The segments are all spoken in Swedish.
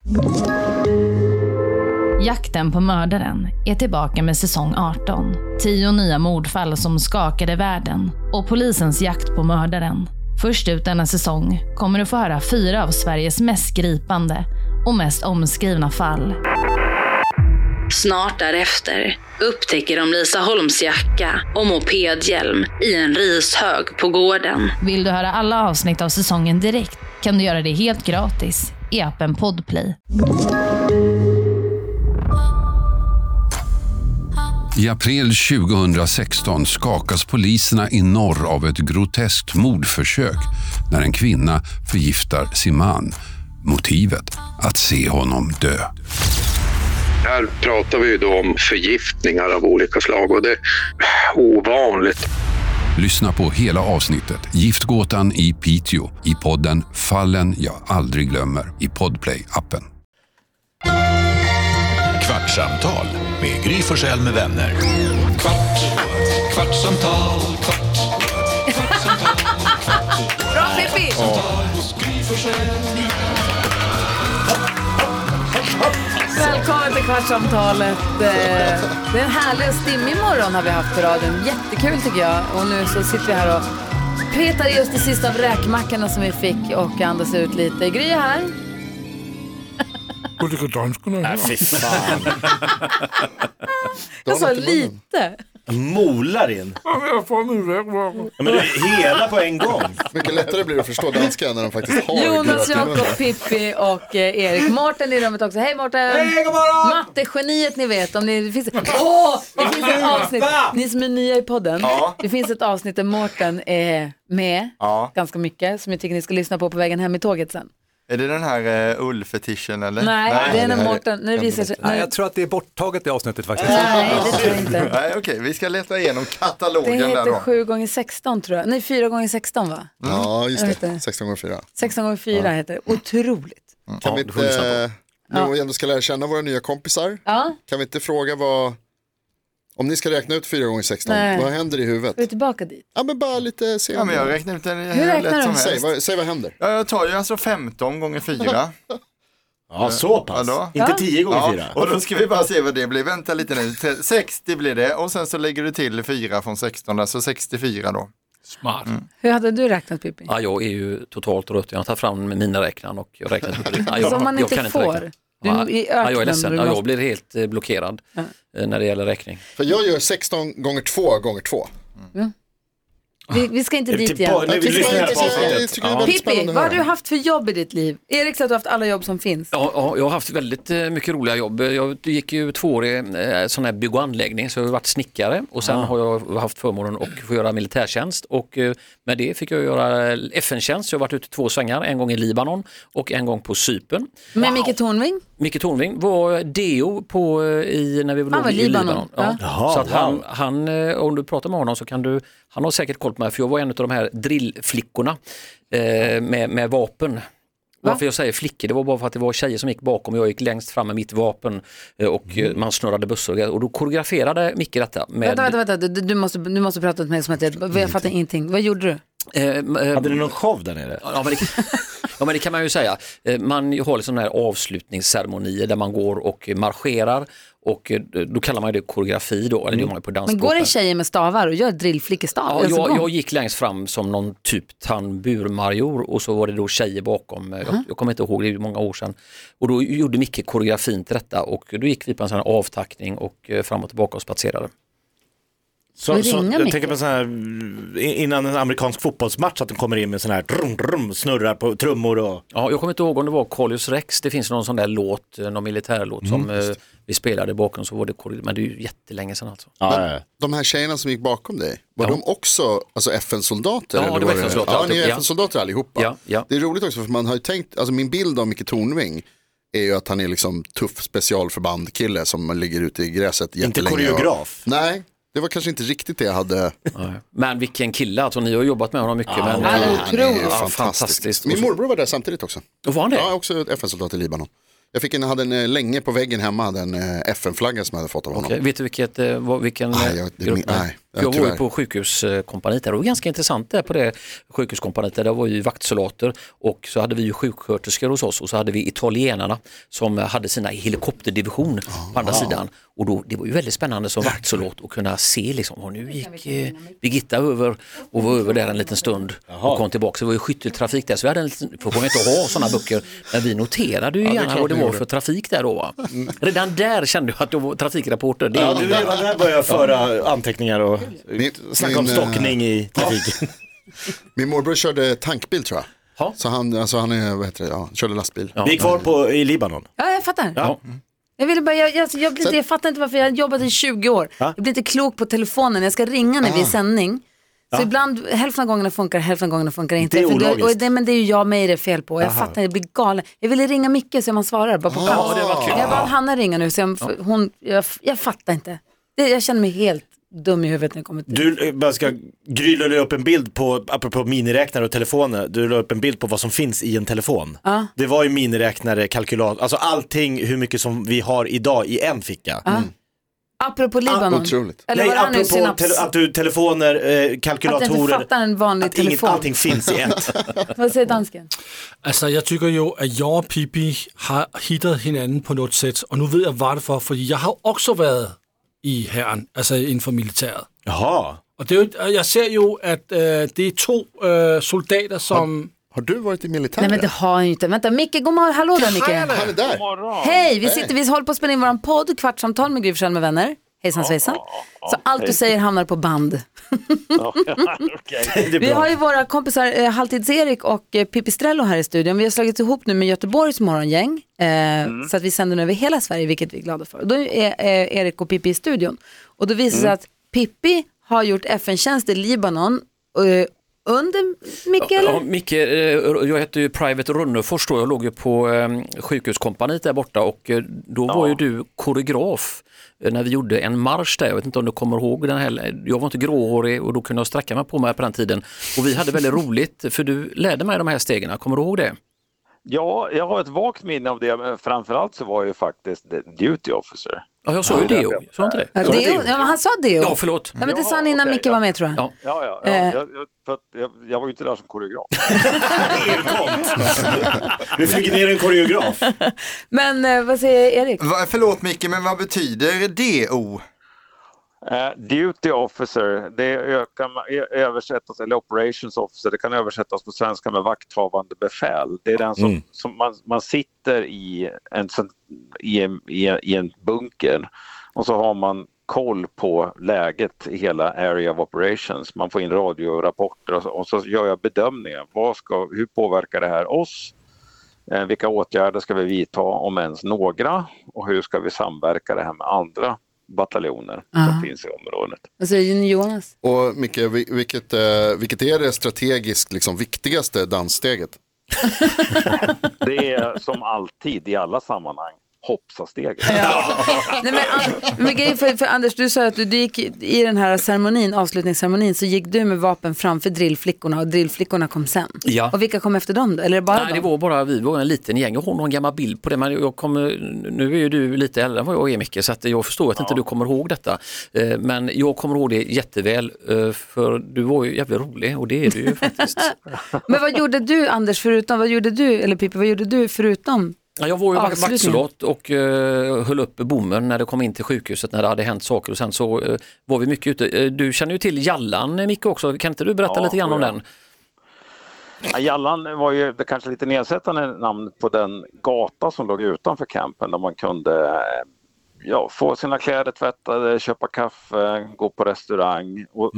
Jakten på mördaren är tillbaka med säsong 18. 10 nya mordfall som skakade världen och polisens jakt på mördaren. Först ut denna säsong kommer du få höra 4 av Sveriges mest gripande och mest omskrivna fall. Snart därefter upptäcker de Lisa Holms jacka och mopedhjälm i en rishög på gården. Vill du höra alla avsnitt av säsongen direkt kan du göra det helt gratis i appen Podplay. I april 2016 skakas poliserna i norr av ett groteskt mordförsök när en kvinna förgiftar sin man. Motivet att se honom dö. Här pratar vi ju då om förgiftningar av olika slag och det är ovanligt. Lyssna på hela avsnittet Giftgåtan i Piteå i podden Fallen jag aldrig glömmer i Podplay-appen. Kvartsamtal med Gry Forssell med vänner. Kvartsamtal. Bra Pippi! Välkommen till Kvartsamtalet. Det är en härlig och stimmig morgon har vi haft på radion. Jättekul tycker jag. Och nu så sitter vi här och petar just det sista av räkmackorna som vi fick och andas ut lite. Gry här. Fy fan. Jag sa lite. Molar in. Men det är hela på en gång. Mycket lättare blir det att förstå danska när de faktiskt har Jonas, Jakob, Pippi och Erik. Mårten i rummet också. Hej Mårten! Hej, god morgon! Matte-geniet ni vet. Om ni, det finns ett avsnitt. Ni som är nya i podden. Ja. Det finns ett avsnitt där Mårten är med ganska mycket. Som jag tycker ni ska lyssna på vägen hem i tåget sen. Är det den här ullfetischen eller? Nej, det är när Mårten... Nej, jag tror att det är borttaget i avsnittet faktiskt. Nej, det tror jag inte. Nej, okej, vi ska leta igenom katalogen där då. där Det heter 7x16 tror jag. Nej, 4x16 va? Ja, just det. 16x4. 16x4 heter det. Otroligt. Kan vi inte, nu ändå ska lära känna våra nya kompisar, kan vi inte fråga vad... Om ni ska räkna ut 4x16, vad händer i huvudet? Är du tillbaka dit? Ja, men bara lite senare. Ja, men jag räknar ut den hur räknar som helst. Säg vad händer. Ja, jag tar ju alltså 15 gånger 4. Ja, så pass. Inte 10 gånger 4. Och då ska vi bara se vad det blir. Vänta lite nu. 60 blir det. Och sen så lägger du till 4 från 16 där, så 64 då. Smart. Hur hade du räknat, Pippi? Ja, jag är ju totalt rött. Jag har tagit fram mina räknaren och jag räknar inte. Som man inte får. Jag är ledsen. Jag blir helt blockerad när det gäller räkning. För jag gör 16 gånger 2 gånger 2. Vi ska inte dit igen. Pippi, vad har du haft för jobb i ditt liv? Erik sa att du har haft alla jobb som finns. Ja, jag har haft väldigt mycket roliga jobb. Jag gick ju 2 år i sån här bygg- och anläggning, så jag har varit snickare. Och sen har jag haft förmånen att få göra militärtjänst. Och med det fick jag göra FN-tjänst. Jag har varit ute 2 svängar, en gång i Libanon och en gång på Cypern. Med Micke Tornving? Micke Tornving var DO när vi var i Libanon. Ja. Jaha, så att han, om du pratar med honom så kan du, han har säkert koll på mig, för jag var en av de här drillflickorna med vapen. Varför jag säger flickor, det var bara för att det var tjejer som gick bakom och jag gick längst fram med mitt vapen och man snurrade bussar och då koreograferade Micke detta. Vänta, du måste prata med mig som att jag fattar ingenting. Vad gjorde du? Hade du någon show där nere? Ja, men det kan man ju säga. Man har sådana här avslutningsceremonier där man går och marscherar och då kallar man det koreografi då, eller det gör man på dansspråk. Men går det tjejer med stavar och gör drillflickestav? Ja, jag gick längst fram som någon typ tamburmajor och så var det då tjejer bakom. Jag kommer inte ihåg, det är många år sedan. Och då gjorde Micke koreografin till detta och då gick vi på en sån här avtackning och fram och tillbaka och spatserade. Så jag tänker på så här innan en amerikansk fotbollsmatch att de kommer in med sån här snurrar på trummor och... Ja, jag kommer inte ihåg om det var Collius Rex. Det finns någon sån där låt, någon militärlåt som vi spelade bakom, så var det, men det är ju jättelänge sedan alltså. De här tjejerna som gick bakom dig, var de också alltså FN-soldater? Ja, eller det var FN-soldater. Ja, ni är FN-soldater allihopa. Ja. Det är roligt också för man har ju tänkt, alltså min bild av Micke Tornving är ju att han är liksom tuff specialförband-kille som ligger ute i gräset jättelänge. Inte koreograf? Nej. Det var kanske inte riktigt det jag hade. Men vilken kille, alltså ni har jobbat med honom mycket. Han är fantastiskt. Min morbror var där samtidigt också. Och var han det? Ja, också ett FN-soldat i Libanon. Jag hade en länge på väggen hemma, hade en FN-flagga som jag hade fått av honom. Vet du vilken grupp? Nej, Jag var ju på sjukhuskompaniet där och det var ganska intressant där på det sjukhuskompaniet där. Det var ju vaktsoldater och så hade vi ju sjuksköterskor hos oss och så hade vi italienarna som hade sina helikopterdivision på andra sidan. Och då, det var ju väldigt spännande som vaktsoldat att kunna se liksom, och nu gick Birgitta över och var över där en liten stund och kom tillbaka. Så det var ju skytteltrafik där så vi hade en liten, för kommer inte ha sådana böcker, men vi noterade ju gärna vad det var för trafik där då. Va? Redan där kände jag att det var trafikrapporter. Du redan där började föra anteckningar och snacka om stockning i trafiken. Min morbror körde tankbil tror jag. Så han är, körde lastbil. Vi är kvar i Libanon. Ja, jag fattar. Ja. Jag ville bara, jag fattar inte varför jag har jobbat i 20 år. Jag blir inte klok på telefonen. Jag ska ringa när vi är sändning. Så ibland, hälften av gångerna funkar inte. Det är ologiskt. Men det är ju jag mig det är fel på. Jag fattar, jag blir galen. Jag ville ringa Micke så man svarar bara på paus. Det var kul. Jag bad Hanna ringa nu så jag fattar inte. Jag känner mig helt dum i huvudet när jag kommer till. Du bara ska grylla upp en bild på, apropå miniräknare och telefoner, du la upp en bild på vad som finns i en telefon. Det var ju miniräknare, kalkylator, alltså allting hur mycket som vi har idag i en ficka. Apropå Libanon. Otroligt. Eller nej, apropå att du telefoner, kalkylatorer, att inte fattar en vanlig telefon. Allting finns i ett. Vad säger dansken? Alltså jag tycker ju att jag och Pippi har hittat hinanden på något sätt och nu vet jag varför, för jag har också varit i herren, alltså inför militäret. Jaha. Och det är, jag ser ju att det är 2 soldater som... Har du varit i militären? Nej men det har jag inte. Vänta, Micke, god morgon. Hallå där Micke. Han är där. Hej, vi håller på att spela in våran podd, Kvartsamtal med Gry Forssell med vänner. Hejsan svejsan. Så allt du säger hamnar på band. Vi har ju våra kompisar Halvtids-Erik och Pippi Strello här i studion. Vi har slagit ihop nu med Göteborgs morgongäng. Så att vi sänder nu över hela Sverige, vilket vi är glada för. Och då är Erik och Pippi i studion. Och då visar det sig att Pippi har gjort FN-tjänst i Libanon under Micke eller? Ja, Micke, jag hette ju Private Runnefors då. Jag låg ju på sjukhuskompaniet där borta och då var ju du koreograf när vi gjorde en marsch där. Jag vet inte om du kommer ihåg den här. Jag var inte gråhårig och då kunde jag sträcka mig på mig på den tiden. Och vi hade väldigt roligt för du lärde mig de här stegen. Kommer du ihåg det? Ja, jag har ett vagt minne av det, men framförallt så var jag ju faktiskt duty officer. Ja, jag sa ju det. Sa inte det? Ja, men han sa det. Ja, förlåt. Ja, men det sa han innan Micke var med tror jag. Jag var ju inte där som koreograf. Vi fick ner en koreograf. Men vad säger Erik? Förlåt Micke, men vad betyder DO? Duty officer, det översättas, eller operations officer, det kan översättas på svenska med vakthavande befäl. Det är den som man sitter i en bunker och så har man koll på läget i hela area of operations. Man får in radiorapporter och så gör jag bedömningar. Hur påverkar det här oss? Vilka åtgärder ska vi vidta om ens några? Och hur ska vi samverka det här med andra bataljoner som finns i området. Vad säger Jonas? Och Micke, vilket är det strategiskt liksom viktigaste danssteget? Det är som alltid i alla sammanhang hoppsa-steget. Nej, men för Anders, du sa att du gick i den här ceremonin, avslutningsceremonin, så gick du med vapen framför drillflickorna och drillflickorna kom sen. Ja. Och vilka kom efter dem då? Eller det bara det var bara vi var en liten gäng. Jag har någon gammal bild på det, men nu är ju du lite äldre än vad jag är, Micke, så att jag förstår att inte du kommer ihåg detta. Men jag kommer ihåg det jätteväl, för du var ju jävligt rolig och det är du ju faktiskt. Men vad gjorde du, Anders, förutom, eller Pippi, vad gjorde du förutom? Ja, jag var ju vaktsoldat och höll upp bommen när det kom in till sjukhuset när det hade hänt saker och sen så var vi mycket ute. Du känner ju till Jallan, Micke, också. Kan inte du berätta lite grann om den? Ja, Jallan var ju det kanske lite nedsättande namn på den gata som låg utanför campen där man kunde få sina kläder tvättade, köpa kaffe, gå på restaurang och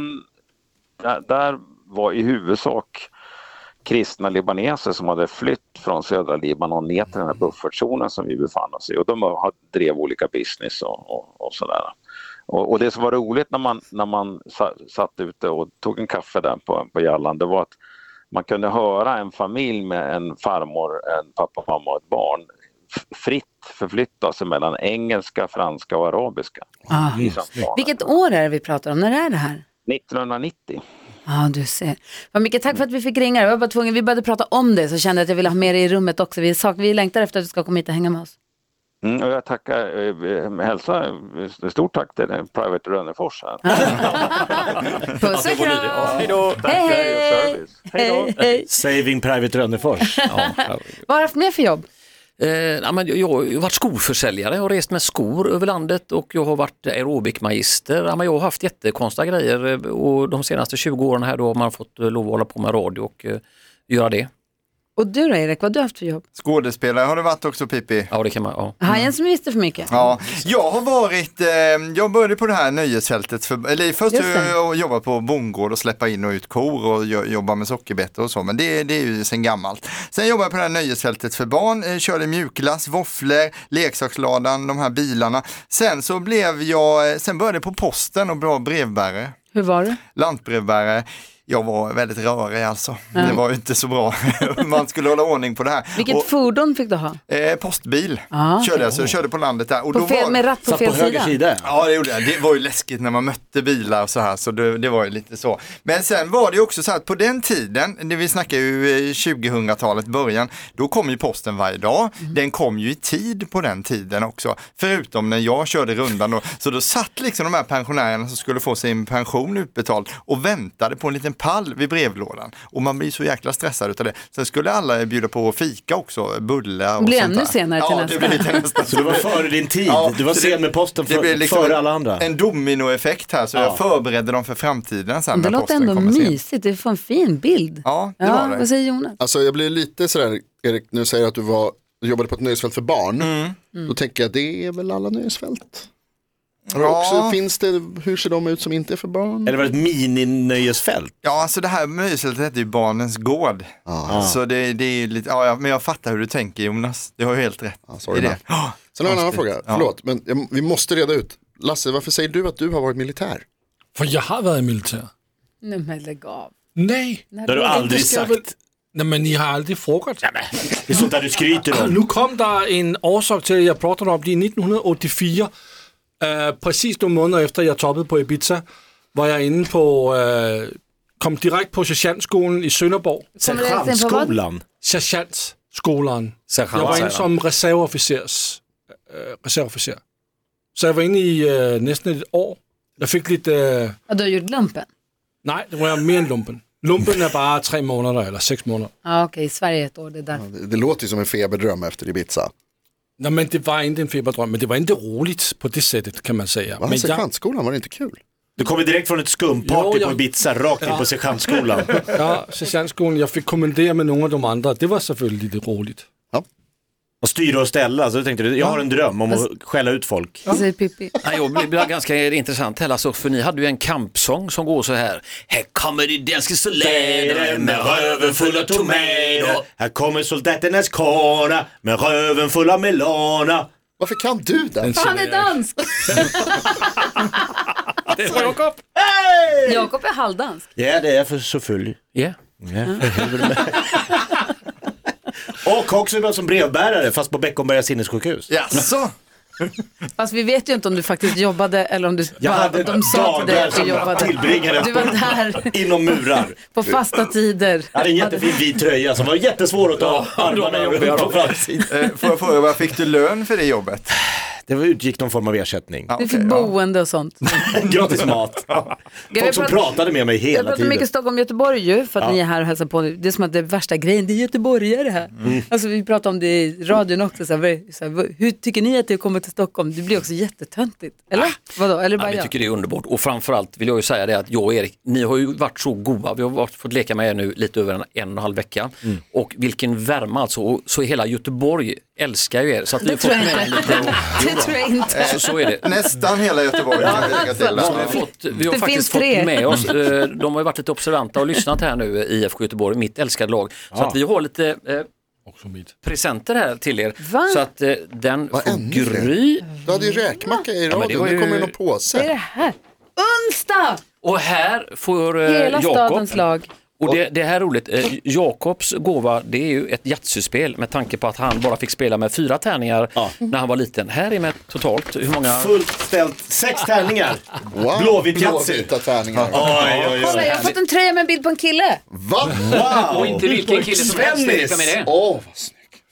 där var i huvudsak kristna libaneser som hade flytt från södra Libanon ner till den här buffertzonen som vi befann oss i, och de drev olika business och sådär. Och det som var roligt när man satt ute och tog en kaffe där på Jallan, det var att man kunde höra en familj med en farmor, en pappa, mamma och ett barn fritt förflytta sig mellan engelska, franska och arabiska. Vilket år är det vi pratar om? När är det här? 1990. Ja, du ser. Vad mycket tack för att vi fick ringa. Jag var bara vi började prata om det, så kände jag att jag ville ha med dig i rummet också. Vi längtar efter att du ska komma hit och hänga med oss. Och jag tackar, hälsa, stort tack till Private Rönnefors här. Puss och kram. Hej då. Hej. Saving Private Rönnefors. Vad har du haft med för jobb? Jag har varit skoförsäljare, jag har rest med skor över landet och jag har varit aerobikmagister. Jag har haft jättekonstiga grejer och de senaste 20 åren här då har man fått lov att hålla på med radio och göra det. Och du då, Erik, vad har du haft för jobb? Skådespelare har det varit också, Pippi. Ja, det kan man, ja. Hajen som visste för mycket. Ja, jag har varit, jag började på det här nöjesfältet, först jag jobbade på bondgård och släppa in och ut kor och jobba med sockerbetor och så, men det är ju sen gammalt. Sen jobbade jag på det här nöjesfältet för barn, körde mjukglass, våfflor, leksaksladan, de här bilarna. Sen började jag på posten och bra brevbärare. Hur var det? Lantbrevbärare. Jag var väldigt rörig alltså. Det var ju inte så bra. Man skulle hålla ordning på det här. Vilket fordon fick du ha? Postbil. Jag körde på landet där. Och med ratt på fel sida? Ja, det gjorde jag. Det var ju läskigt när man mötte bilar och så här. Så det var ju lite så. Men sen var det ju också så att på den tiden, det vi snackar ju 2000-talet början, då kom ju posten varje dag. Den kom ju i tid på den tiden också. Förutom när jag körde rundan då. Så då satt liksom de här pensionärerna som skulle få sin pension utbetald och väntade på en liten pall vid brevlådan. Och man blir så jäkla stressad utav det. Sen skulle alla bjuda på fika också, bullar och blir sånt ännu senare till nästa. Det blir till nästa. Så du var före din tid. Ja, du var sen med posten före alla andra. En dominoeffekt här, så jag förberedde dem för framtiden sen. Det låter ändå mysigt, det får en fin bild. Ja, det var det. Vad säger Jonas? Alltså jag blir lite sådär, Erik, nu säger att du jobbade på ett nöjesfält för barn. Då tänker jag, det är väl alla nöjesfält? Också, finns det, hur ser de ut som inte är för barn? Eller var det ett mini-nöjesfält? Ja, alltså det här nöjesfältet heter ju Barnens gård. Så det är lite, men jag fattar hur du tänker, Jonas. Du har ju helt rätt. Sen har jag en annan fråga, förlåt, men vi måste reda ut. Lasse, varför säger du att du har varit militär? För jag har varit militär. Nej, men lägg av. Nej. Det har du aldrig sagt. Nej, men ni har aldrig frågat. Det är sånt där du skryter om. Nu kom där en orsak till, jag pratade om det 1984. Precis några månader efter jag toppade på Ibiza var jag inne på kom direkt på sergeantskolan i Sønderborg. Sergeantskolan? Sergeantskolan. Jag var inne som reservofficer. Så jag var inne i nästan ett år. Jag fick lite... Och du har gjort lumpen? Nej, det var mer än lumpen. Lumpen är bara 3 månader eller 6 månader. Ja, okej. Sverige ett år, det är därför. Det låter ju som en feberdröm efter Ibiza. Nej, men det var inte en feberdröm, men det var inte roligt på det sättet kan man säga. Men sergeantskolan var det inte kul? Du kommer direkt från ett skumparty på Ibiza, rakt in på sergeantskolan. Ja, sergeantskolan, jag fick kommendera med några av de andra. Det var selvfølgelig lite roligt. Ja. Och styra och ställa, så tänkte du, jag har en dröm om att skälla ut folk. Ja. Säger Pippi. Det blir ganska intressant här, alltså, för ni hade ju en kampsång som går så här. Här kommer de danska soldater med röven full av tomater. Här kommer soldaternas kona med röven full av melana. Varför kan du den? Han är dansk! Det är Jakob. Hey! Jakob är halvdansk. Ja, det är för så full. Ja. Och också som brevbärare, fast på Beckomberga sinnessjukhus. Jaså? Fast vi vet ju inte om du faktiskt jobbade eller om du de sa till dig att du jobbade. Du var där inom murar. På fasta tider. Jag hade en jättefin vit tröja som var jättesvår att ta armarna på framsidan. Får jag fråga, vad fick du lön för det jobbet? Det utgick någon form av ersättning. Du fick boende och sånt. Gratis mat. Folk som pratade med mig hela tiden. Jag pratar mycket Stockholm och Göteborg ju, för att ni är här och hälsar på. Det är som att det är värsta grejen, det är göteborgare här. Alltså vi pratar om det i radion också. Så här, hur tycker ni att det kommer till Stockholm? Det blir också jättetöntigt. Eller? Vadå? Eller bara jag tycker det är underbart. Och framförallt vill jag ju säga det att jag och Erik, ni har ju varit så goda. Vi har fått leka med er nu lite över en och en halv vecka. Och vilken värme alltså. Och så hela Göteborg älskar ju er. Så att det tror jag inte. Det tror jag inte. Så är det. Nästan hela Göteborg. Vi har faktiskt fått med oss. De har ju varit lite observanta och lyssnat här nu i IFK Göteborg, mitt älskade lag. Så att vi har lite presenter här till er. Va? Så att den får Gry. Du hade ju räkmacka i radion. Nu kommer det någon påse. Det är det här. Onsdag! Och här får hela stadens lag. Och det här är roligt. Jakobs gåva, det är ju ett jazzspel med tanke på att han bara fick spela med 4 tärningar när han var liten. Här är med totalt hur många? Fullt ställt 6 tärningar. Wow. Blåvita tärningar. Oj. Kolla, jag har fått en tröja med en bild på en kille. Va? Wow. Och inte vilken kille som helst. Svennis. Med det. Vad snyggt.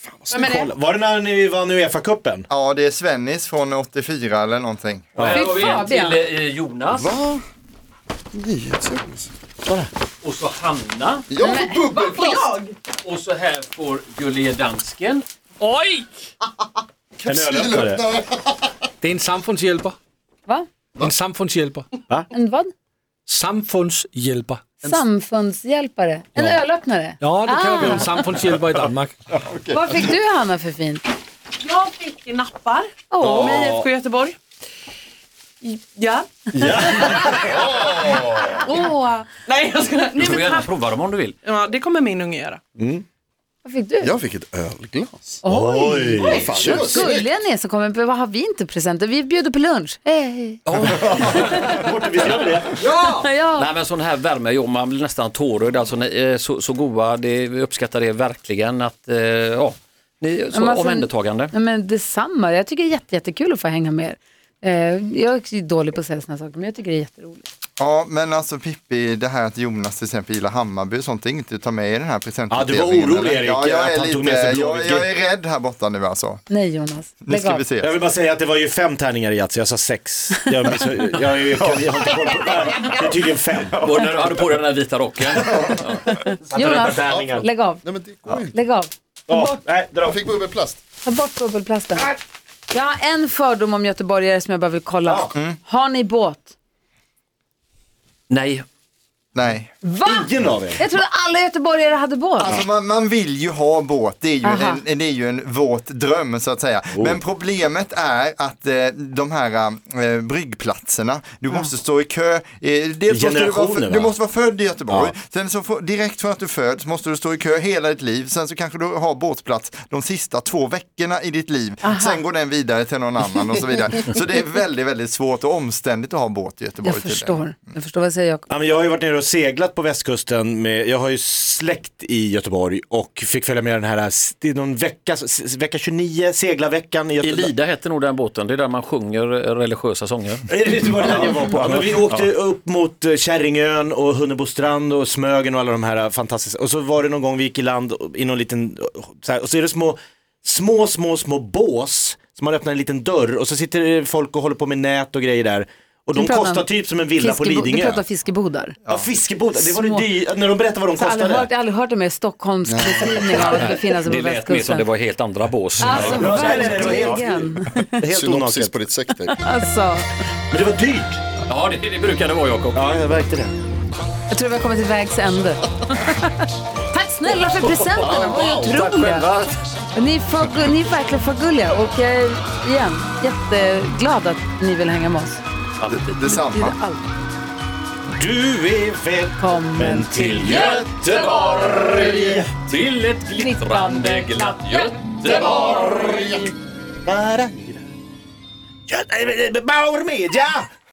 Var det när ni vann UEFA-cupen? Ja, det är Svennis från 84 eller någonting. Och här har vi en till Jonas. Va? Nyhetsjonas. Och så Hanna. Jag får bubbelplast. Och så här får Gullige Dansken. Oj! En ölöppnare. Det är en samfundshjälper. Va? En samfundshjälper. En vad? Samfundshjälper. Samfundshjälpare. En ölöppnare. Ja, det kan vara en samfundshjälper i Danmark. Vad fick du, Hanna, för fint? Jag fick nappar med IFK Göteborg. Ja. Nej, jag ska... Du får gärna prova dem om du vill. Ja, det kommer min unge göra. Vad fick du? Jag fick ett ölglas. Oj! Fan, det var snyggt. Gulliga ni som kommer. Vad har vi inte presenter? Vi bjuder på lunch. Hej. Ja! Ja. Nej, men sån här värme, jo, man blir nästan tårögd. Alltså, ni är så goda, vi uppskattar det verkligen. Att, ni är så omhändertagande. Men detsamma, jag tycker det är jättekul att få hänga med. Jag är dålig på att säga såna saker, men jag tycker det är jätteroligt. Ja, men alltså Pippi, det här att Jonas till exempel gillar Hammarby och sånt är inte att ta med i den här presenten. Ja, du var orolig, Erik, ja, jag är att han tog med sig jag är rädd här borta nu alltså. Nej, Jonas. Nu ska vi se. Jag vill bara säga att det var ju 5 tärningar i Yatzy, jag sa 6. Jag har inte koll på det. Det är tydligen 5. Och när du hade på dig den här vita rocken. Jonas, lägg av. Nej, men det går inte. Lägg av. Jag fick bubbelplast. Ta bort bubbelplasten. Jag har en fördom om göteborgare som jag bara vill kolla. Har ni båt? Nej. Nej. Va? Ingen av er. Jag trodde alla göteborgare hade båt. Alltså man vill ju ha båt, det är ju en våt dröm så att säga. Men problemet är att de här bryggplatserna, du måste stå i kö. Dels du måste vara född i Göteborg. Sen så direkt från att du föds måste du stå i kö hela ditt liv. Sen så kanske du har båtplats de sista 2 veckorna i ditt liv. Sen går den vidare till någon annan och så vidare. Så det är väldigt, väldigt svårt och omständigt att ha båt i Göteborg. Jag förstår vad säger jag. Ja, men jag har ju varit nere och seglat på västkusten jag har ju släkt i Göteborg och fick följa med den här, det är någon vecka 29, seglarveckan i Göteborg. Elida heter nog den båten, det är där man sjunger religiösa sånger. Är det vad jag var på? Men vi åkte upp mot Kärringön och Hunnebostrand och Smögen och alla de här fantastiska, och så var det någon gång vi gick i land i någon liten, så här, och så är det små bås som man öppnar en liten dörr och så sitter folk och håller på med nät och grejer där. Och de kostar typ som en villa på Lidingö. Du pratar fiskebodar. Ja, fiskebodar. Det var det dyrt. När de berättar vad de kostade. Jag har aldrig hört det med Stockholms beskrivning av att befinna sig på västkusten. Det lät mer som det var helt andra bås. Alltså, verkligen. Helt synopsis på ditt sektor. Alltså. Men det var dyrt. Ja, det brukar det vara, Jakob. Ja, jag märkte det. Jag tror vi har kommit till vägs ände. Tack snälla för presenterna. Vad otroliga. Ni är verkligen för gulliga. Och jag är igen jätteglad att ni vill hänga med oss. Detsamma. Du är välkommen till Göteborg, till ett glittrande glatt Göteborg. Bauer Media.